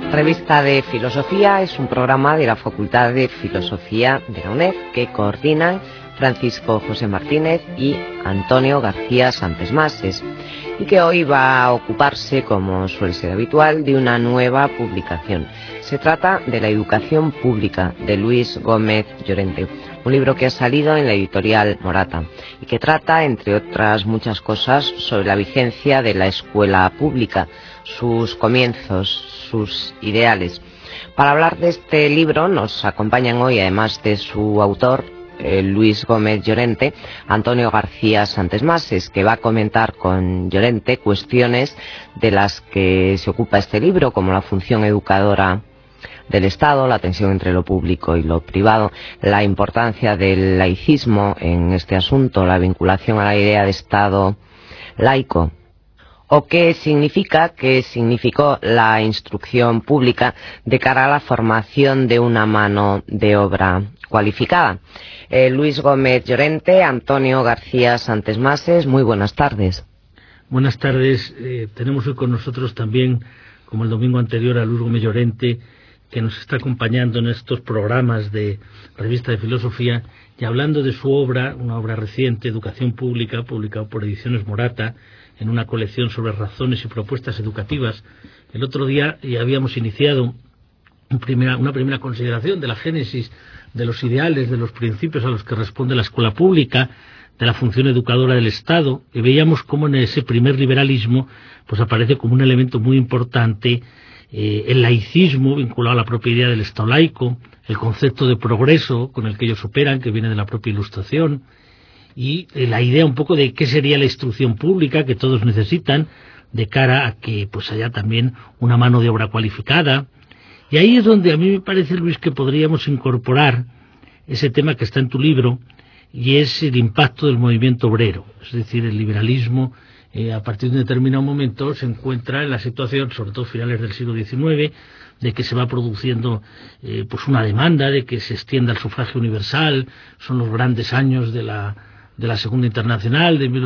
Revista de Filosofía es un programa de la Facultad de Filosofía de la UNED que coordinan Francisco José Martínez y Antonio García Santesmases, y que hoy va a ocuparse, como suele ser habitual, de una nueva publicación. Se trata de La educación pública, de Luis Gómez Llorente, un libro que ha salido en la editorial Morata y que trata, entre otras muchas cosas, sobre la vigencia de la escuela pública, sus comienzos, sus ideales. Para hablar de este libro nos acompañan hoy, además de su autor, Luis Gómez Llorente, Antonio García Santesmases, que va a comentar con Llorente cuestiones de las que se ocupa este libro, como la función educadora del Estado, la tensión entre lo público y lo privado, la importancia del laicismo en este asunto, la vinculación a la idea de Estado laico, o qué significó la instrucción pública de cara a la formación de una mano de obra cualificada. Luis Gómez Llorente, Antonio García Santesmases, muy buenas tardes. Buenas tardes. Tenemos hoy con nosotros también, como el domingo anterior, a Luis Gómez Llorente, que nos está acompañando en estos programas de Revista de Filosofía, y hablando de su obra, una obra reciente, Educación Pública, publicada por Ediciones Morata, en una colección sobre razones y propuestas educativas. El otro día ya habíamos iniciado una primera consideración de la génesis, de los ideales, de los principios a los que responde la escuela pública, de la función educadora del Estado, y veíamos cómo en ese primer liberalismo pues aparece como un elemento muy importante el laicismo vinculado a la propia idea del Estado laico, el concepto de progreso con el que ellos operan, que viene de la propia Ilustración, y la idea un poco de qué sería la instrucción pública que todos necesitan de cara a que pues haya también una mano de obra cualificada. Y ahí es donde a mí me parece, Luis, que podríamos incorporar ese tema que está en tu libro, y es el impacto del movimiento obrero. Es decir, el liberalismo a partir de un determinado momento se encuentra en la situación, sobre todo finales del siglo XIX, de que se va produciendo pues una demanda de que se extienda el sufragio universal. Son los grandes años de la Segunda Internacional, de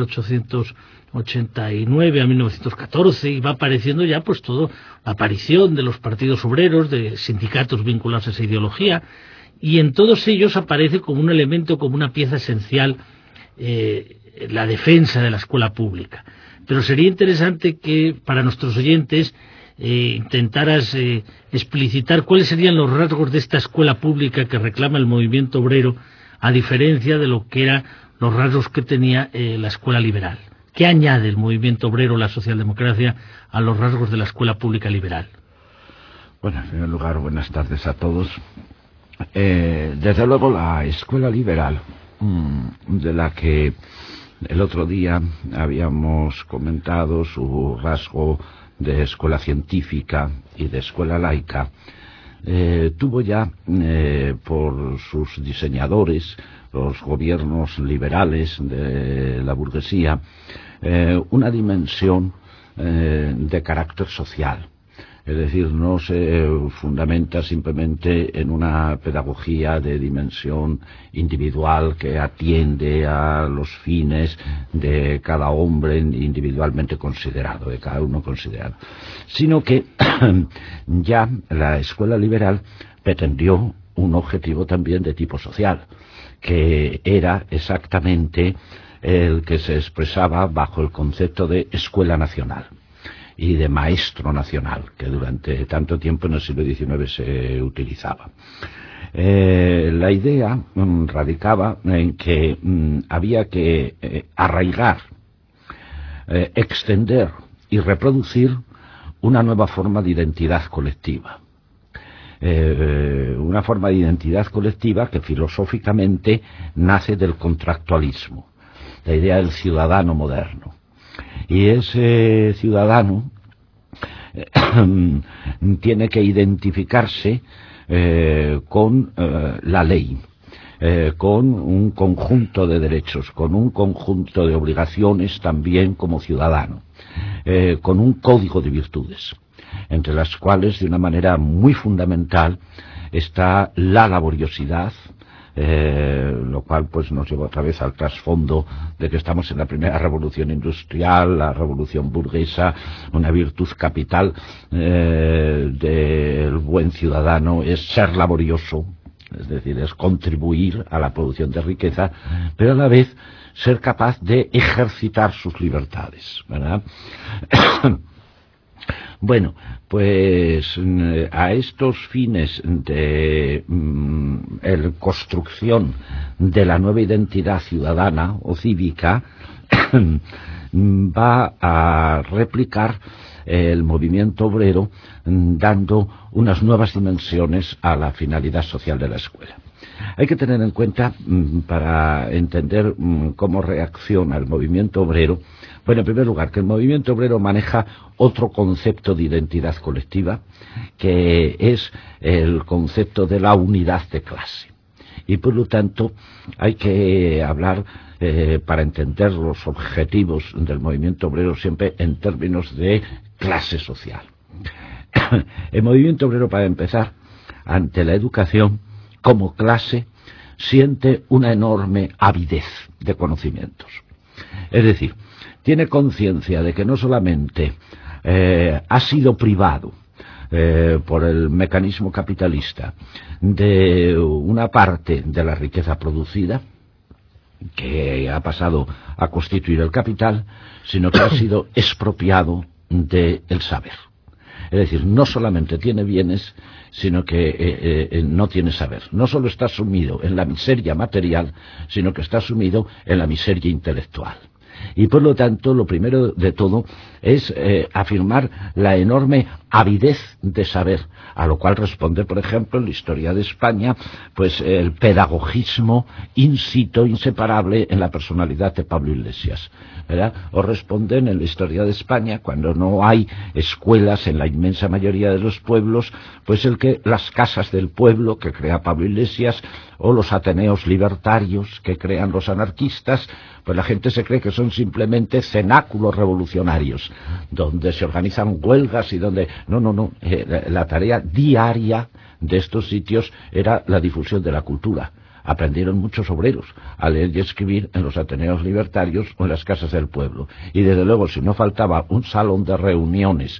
1889 a 1914, y va apareciendo ya pues todo, la aparición de los partidos obreros, de sindicatos vinculados a esa ideología, y en todos ellos aparece como un elemento, como una pieza esencial, la defensa de la escuela pública. Pero sería interesante que para nuestros oyentes intentaras explicitar cuáles serían los rasgos de esta escuela pública que reclama el movimiento obrero, a diferencia de lo que eran los rasgos que tenía la escuela liberal. ¿Qué añade el movimiento obrero, la socialdemocracia, a los rasgos de la escuela pública liberal? Bueno, en primer lugar, buenas tardes a todos. Desde luego, la escuela liberal, de la que el otro día habíamos comentado su rasgo de escuela científica y de escuela laica, tuvo ya por sus diseñadores, los gobiernos liberales de la burguesía, una dimensión de carácter social. Es decir, no se fundamenta simplemente en una pedagogía de dimensión individual que atiende a los fines de cada hombre individualmente considerado, de cada uno considerado, sino que ya la escuela liberal pretendió un objetivo también de tipo social, que era exactamente el que se expresaba bajo el concepto de escuela nacional y de maestro nacional, que durante tanto tiempo en el siglo XIX se utilizaba. La idea radicaba en que había que arraigar, extender y reproducir una nueva forma de identidad colectiva. Una forma de identidad colectiva que filosóficamente nace del contractualismo, la idea del ciudadano moderno. Y ese ciudadano tiene que identificarse con la ley, con un conjunto de derechos, con un conjunto de obligaciones también como ciudadano, con un código de virtudes, entre las cuales de una manera muy fundamental está la laboriosidad, lo cual pues nos lleva otra vez al trasfondo de que estamos en la primera revolución industrial, la revolución burguesa, una virtud capital de buen ciudadano es ser laborioso, es decir, es contribuir a la producción de riqueza, pero a la vez ser capaz de ejercitar sus libertades, ¿verdad? Bueno, pues a estos fines de construcción de la nueva identidad ciudadana o cívica va a replicar el movimiento obrero dando unas nuevas dimensiones a la finalidad social de la escuela. Hay que tener en cuenta, para entender cómo reacciona el movimiento obrero, bueno, en primer lugar, que el movimiento obrero maneja otro concepto de identidad colectiva, que es el concepto de la unidad de clase. Y por lo tanto, hay que hablar, para entender los objetivos del movimiento obrero, siempre en términos de clase social. El movimiento obrero, para empezar, ante la educación, como clase, siente una enorme avidez de conocimientos. Es decir, tiene conciencia de que no solamente ha sido privado por el mecanismo capitalista de una parte de la riqueza producida, que ha pasado a constituir el capital, sino que ha sido expropiado del saber. Es decir, no solamente tiene bienes, sino que no tiene saber. No solo está sumido en la miseria material, sino que está sumido en la miseria intelectual. Y por lo tanto, lo primero de todo es afirmar la enorme avidez de saber, a lo cual responde, por ejemplo, en la historia de España, pues el pedagogismo insito, inseparable en la personalidad de Pablo Iglesias, ¿verdad? O responden en la historia de España, cuando no hay escuelas en la inmensa mayoría de los pueblos, pues las casas del pueblo que crea Pablo Iglesias, o los ateneos libertarios que crean los anarquistas, pues la gente se cree que son simplemente cenáculos revolucionarios, donde se organizan huelgas y donde... No. La tarea diaria de estos sitios era la difusión de la cultura. Aprendieron muchos obreros a leer y escribir en los ateneos libertarios o en las casas del pueblo. Y desde luego, si no faltaba un salón de reuniones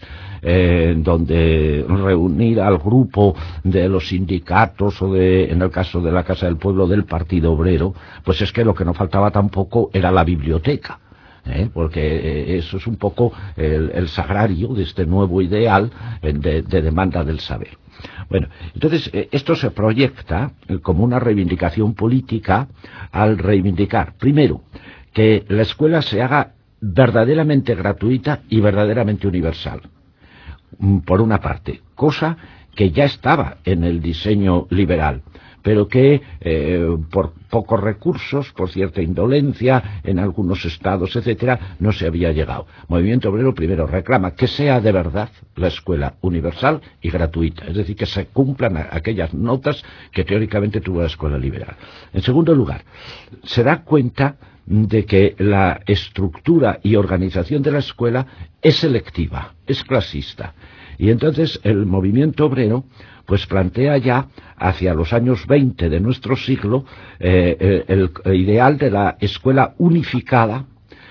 donde reunir al grupo de los sindicatos o en el caso de la Casa del Pueblo, del Partido Obrero, pues es que lo que no faltaba tampoco era la biblioteca. Porque eso es un poco el sagrario de este nuevo ideal de demanda del saber. Bueno, entonces esto se proyecta como una reivindicación política al reivindicar, primero, que la escuela se haga verdaderamente gratuita y verdaderamente universal, por una parte, cosa que ya estaba en el diseño liberal, pero que por pocos recursos, por cierta indolencia en algunos estados, etcétera, no se había llegado. Movimiento Obrero primero reclama que sea de verdad la escuela universal y gratuita, es decir, que se cumplan aquellas notas que teóricamente tuvo la escuela liberal. En segundo lugar, se da cuenta de que la estructura y organización de la escuela es selectiva, es clasista. Y entonces el movimiento obrero pues plantea ya hacia los años 20 de nuestro siglo el ideal de la escuela unificada,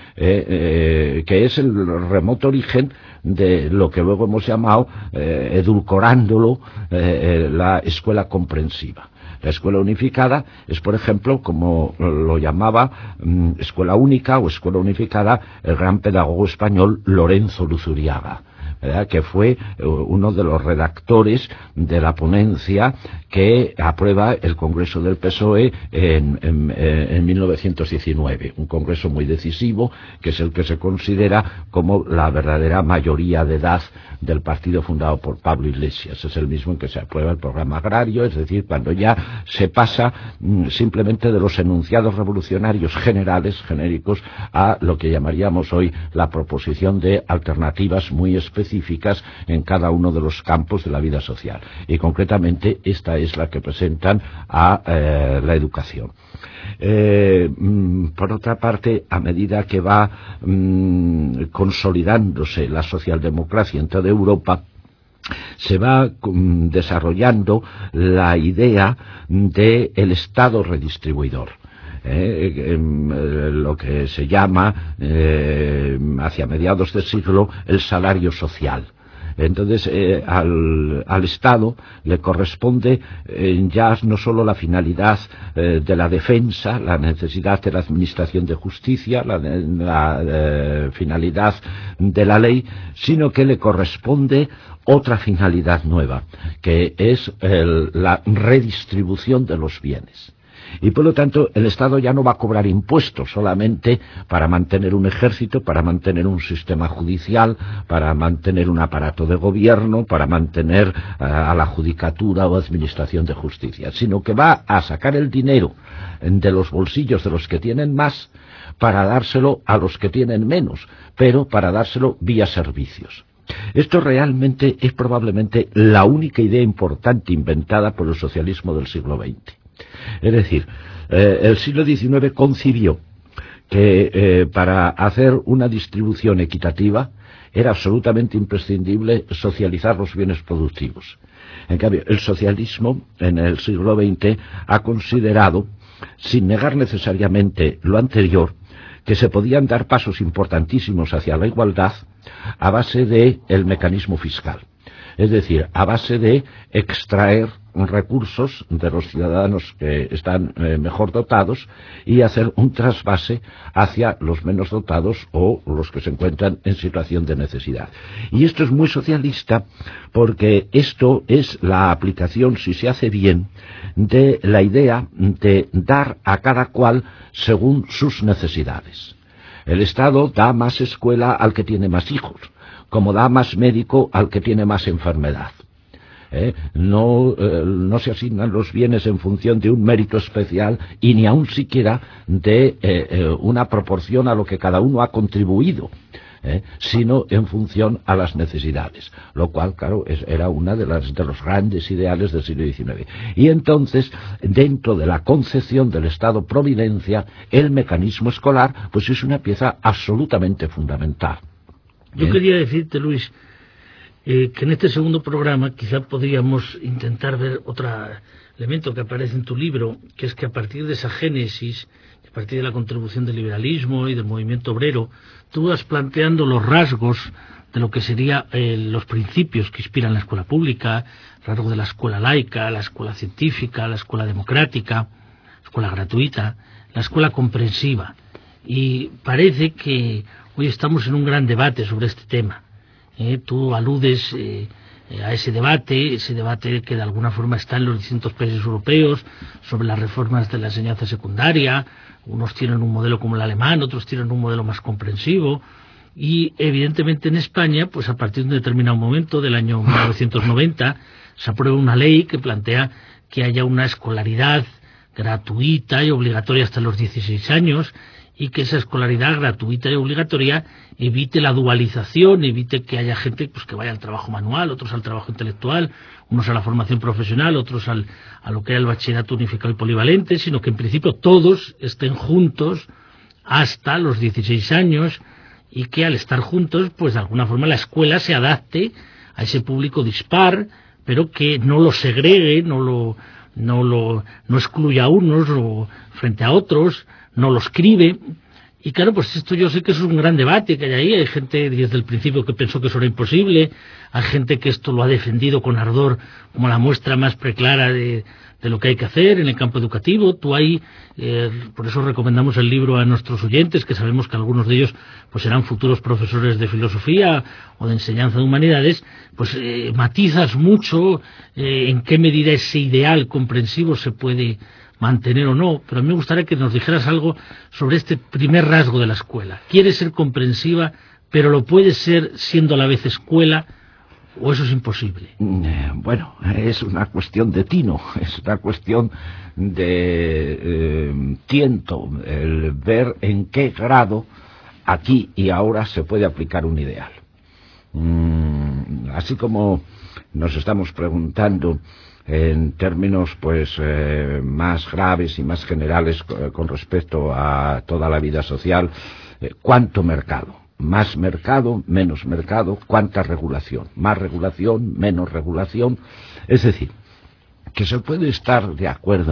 que es el remoto origen de lo que luego hemos llamado, edulcorándolo, la escuela comprensiva. La escuela unificada es, por ejemplo, como lo llamaba escuela única o escuela unificada el gran pedagogo español Lorenzo Luzuriaga, ¿verdad?, que fue uno de los redactores de la ponencia que aprueba el Congreso del PSOE en 1919, un congreso muy decisivo, que es el que se considera como la verdadera mayoría de edad del partido fundado por Pablo Iglesias. Es el mismo en que se aprueba el programa agrario, es decir, cuando ya se pasa simplemente de los enunciados revolucionarios generales, genéricos, a lo que llamaríamos hoy la proposición de alternativas muy específicas en cada uno de los campos de la vida social. Y concretamente esta es la que presentan a la educación. Por otra parte, a medida que va consolidándose la socialdemocracia en toda Europa, se va desarrollando la idea del Estado redistribuidor. Lo que se llama hacia mediados del siglo el salario social. Entonces, al Estado le corresponde ya no solo la finalidad de la defensa, la necesidad de la administración de justicia, la finalidad de la ley, sino que le corresponde otra finalidad nueva, que es la redistribución de los bienes. Y por lo tanto el Estado ya no va a cobrar impuestos solamente para mantener un ejército, para mantener un sistema judicial, para mantener un aparato de gobierno, para mantener a la judicatura o administración de justicia, sino que va a sacar el dinero de los bolsillos de los que tienen más para dárselo a los que tienen menos, pero para dárselo vía servicios. Esto realmente es probablemente la única idea importante inventada por el socialismo del siglo XX. Es decir, el siglo XIX concibió que para hacer una distribución equitativa era absolutamente imprescindible socializar los bienes productivos. En cambio, el socialismo en el siglo XX ha considerado, sin negar necesariamente lo anterior, que se podían dar pasos importantísimos hacia la igualdad a base del mecanismo fiscal. Es decir, a base de extraer recursos de los ciudadanos que están mejor dotados y hacer un trasvase hacia los menos dotados o los que se encuentran en situación de necesidad. Y esto es muy socialista porque esto es la aplicación, si se hace bien, de la idea de dar a cada cual según sus necesidades. El Estado da más escuela al que tiene más hijos, como da más médico al que tiene más enfermedad. No se asignan los bienes en función de un mérito especial y ni aun siquiera de una proporción a lo que cada uno ha contribuido, sino en función a las necesidades, lo cual, claro, era una de los grandes ideales del siglo XIX. Y entonces, dentro de la concepción del Estado-providencia, el mecanismo escolar pues es una pieza absolutamente fundamental. Yo quería decirte, Luis, que en este segundo programa quizá podríamos intentar ver otro elemento que aparece en tu libro, que es que a partir de esa génesis, a partir de la contribución del liberalismo y del movimiento obrero, tú vas planteando los rasgos de lo que serían los principios que inspiran la escuela pública, rasgos de la escuela laica, la escuela científica, la escuela democrática, la escuela gratuita, la escuela comprensiva. Y parece que hoy estamos en un gran debate sobre este tema. Tú aludes a ese debate que de alguna forma está en los distintos países europeos sobre las reformas de la enseñanza secundaria. Unos tienen un modelo como el alemán, otros tienen un modelo más comprensivo. Y evidentemente en España, pues a partir de un determinado momento del año 1990, se aprueba una ley que plantea que haya una escolaridad gratuita y obligatoria hasta los 16 años, y que esa escolaridad gratuita y obligatoria evite la dualización, evite que haya gente pues que vaya al trabajo manual, otros al trabajo intelectual, unos a la formación profesional, otros a lo que era el bachillerato unificado y polivalente, sino que en principio todos estén juntos hasta los 16 años y que al estar juntos, pues de alguna forma la escuela se adapte a ese público dispar, pero que no lo segregue, no excluya a unos frente a otros, no lo escribe. Y claro, pues esto yo sé que es un gran debate que hay ahí. Hay gente desde el principio que pensó que eso era imposible, hay gente que esto lo ha defendido con ardor como la muestra más preclara de lo que hay que hacer en el campo educativo. Tú ahí, por eso recomendamos el libro a nuestros oyentes, que sabemos que algunos de ellos pues serán futuros profesores de filosofía o de enseñanza de humanidades, pues matizas mucho en qué medida ese ideal comprensivo se puede mantener o no, pero a mí me gustaría que nos dijeras algo sobre este primer rasgo de la escuela. ¿Quiere ser comprensiva, pero lo puede ser siendo a la vez escuela, o eso es imposible? Bueno, es una cuestión de tino, es una cuestión de tiento, el ver en qué grado aquí y ahora se puede aplicar un ideal. Así como nos estamos preguntando en términos pues más graves y más generales con respecto a toda la vida social, ¿cuánto mercado? Más mercado, menos mercado, ¿cuánta regulación? Más regulación, menos regulación. Es decir, que se puede estar de acuerdo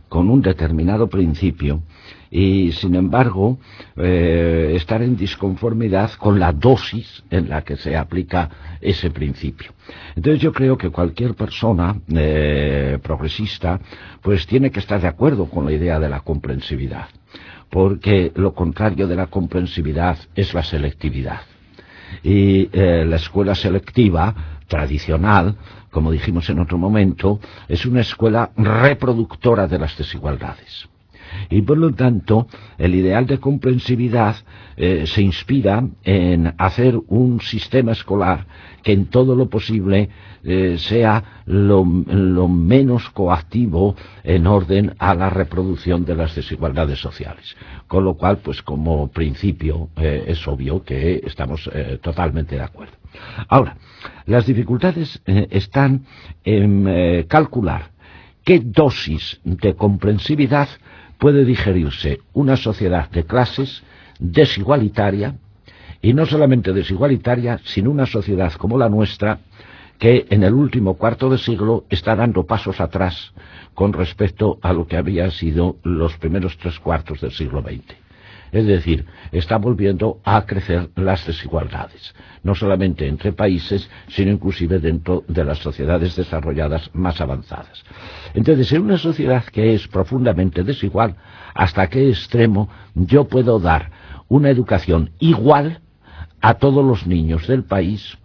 con un determinado principio y, sin embargo, estar en disconformidad con la dosis en la que se aplica ese principio. Entonces yo creo que cualquier persona progresista pues tiene que estar de acuerdo con la idea de la comprensividad, porque lo contrario de la comprensividad es la selectividad. Y la escuela selectiva tradicional, como dijimos en otro momento, es una escuela reproductora de las desigualdades. Y por lo tanto, el ideal de comprensividad se inspira en hacer un sistema escolar que en todo lo posible sea lo menos coactivo en orden a la reproducción de las desigualdades sociales. Con lo cual, pues como principio, es obvio que estamos totalmente de acuerdo. Ahora, las dificultades están en calcular qué dosis de comprensividad puede digerirse una sociedad de clases desigualitaria, y no solamente desigualitaria, sino una sociedad como la nuestra, que en el último cuarto de siglo está dando pasos atrás con respecto a lo que había sido los primeros 3/4 del siglo XX. Es decir, está volviendo a crecer las desigualdades, no solamente entre países, sino inclusive dentro de las sociedades desarrolladas más avanzadas. Entonces, en una sociedad que es profundamente desigual, ¿hasta qué extremo yo puedo dar una educación igual a todos los niños del país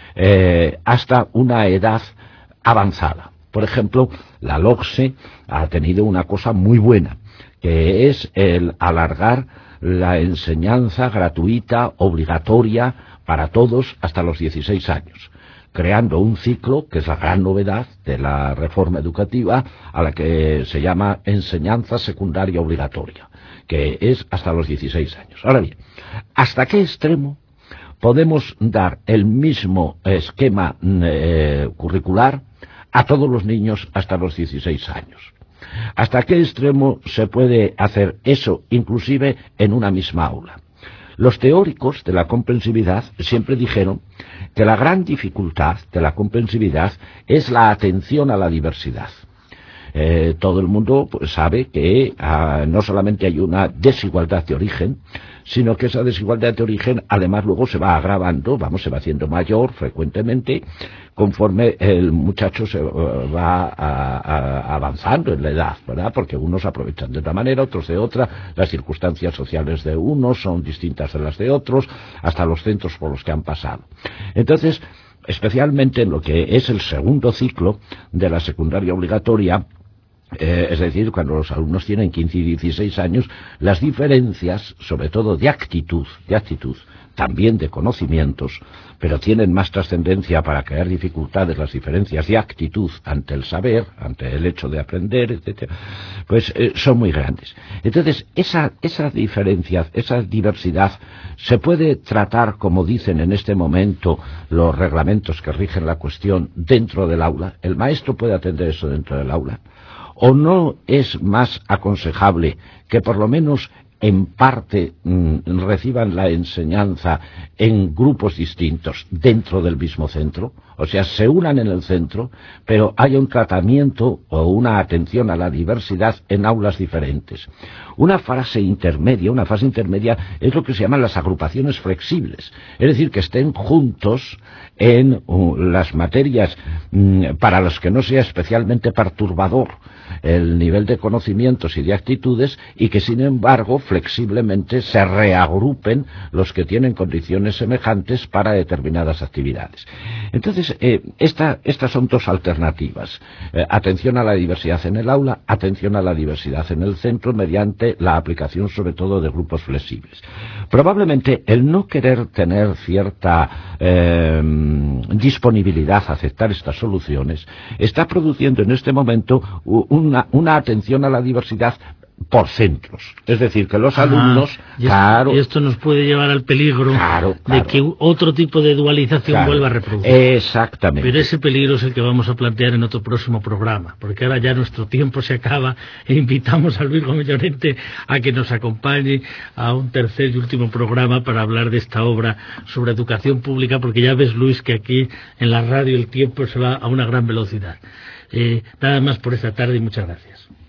hasta una edad avanzada? Por ejemplo, la LOCSE ha tenido una cosa muy buena, que es el alargar la enseñanza gratuita, obligatoria, para todos hasta los 16 años, creando un ciclo, que es la gran novedad de la reforma educativa, a la que se llama enseñanza secundaria obligatoria, que es hasta los 16 años. Ahora bien, ¿hasta qué extremo podemos dar el mismo esquema curricular a todos los niños hasta los 16 años? ¿Hasta qué extremo se puede hacer eso, inclusive en una misma aula? Los teóricos de la comprensividad siempre dijeron que la gran dificultad de la comprensividad es la atención a la diversidad. Todo el mundo sabe que no solamente hay una desigualdad de origen, sino que esa desigualdad de origen además luego se va agravando, se va haciendo mayor frecuentemente conforme el muchacho se va avanzando en la edad, ¿verdad? Porque unos aprovechan de una manera, otros de otra, las circunstancias sociales de unos son distintas de las de otros, hasta los centros por los que han pasado. Entonces, especialmente en lo que es el segundo ciclo de la secundaria obligatoria, es decir, cuando los alumnos tienen 15 y 16 años, las diferencias, sobre todo de actitud, también de conocimientos, pero tienen más trascendencia para crear dificultades las diferencias de actitud ante el saber, ante el hecho de aprender, etcétera, pues son muy grandes. Entonces, esa diferencia, esa diversidad, se puede tratar, como dicen en este momento los reglamentos que rigen la cuestión, dentro del aula. ¿El maestro puede atender eso dentro del aula? ¿O no es más aconsejable que por lo menos en parte reciban la enseñanza en grupos distintos dentro del mismo centro? O sea, se unan en el centro, pero haya un tratamiento o una atención a la diversidad en aulas diferentes. Una fase intermedia es lo que se llaman las agrupaciones flexibles, es decir, que estén juntos en las materias para las que no sea especialmente perturbador el nivel de conocimientos y de actitudes, y que sin embargo flexiblemente se reagrupen los que tienen condiciones semejantes para determinadas actividades. Entonces, estas son dos alternativas: atención a la diversidad en el aula, atención a la diversidad en el centro, mediante la aplicación sobre todo de grupos flexibles. Probablemente el no querer tener cierta disponibilidad a aceptar estas soluciones está produciendo en este momento una atención a la diversidad por centros, es decir, que los alumnos, y esto nos puede llevar al peligro de que otro tipo de dualización vuelva a reproducirse. Exactamente. Pero ese peligro es el que vamos a plantear en otro próximo programa, porque ahora ya nuestro tiempo se acaba e invitamos a Luis Gómez Llorente a que nos acompañe a un tercer y último programa para hablar de esta obra sobre educación pública, porque ya ves, Luis, que aquí en la radio el tiempo se va a una gran velocidad. Nada más por esta tarde y muchas gracias.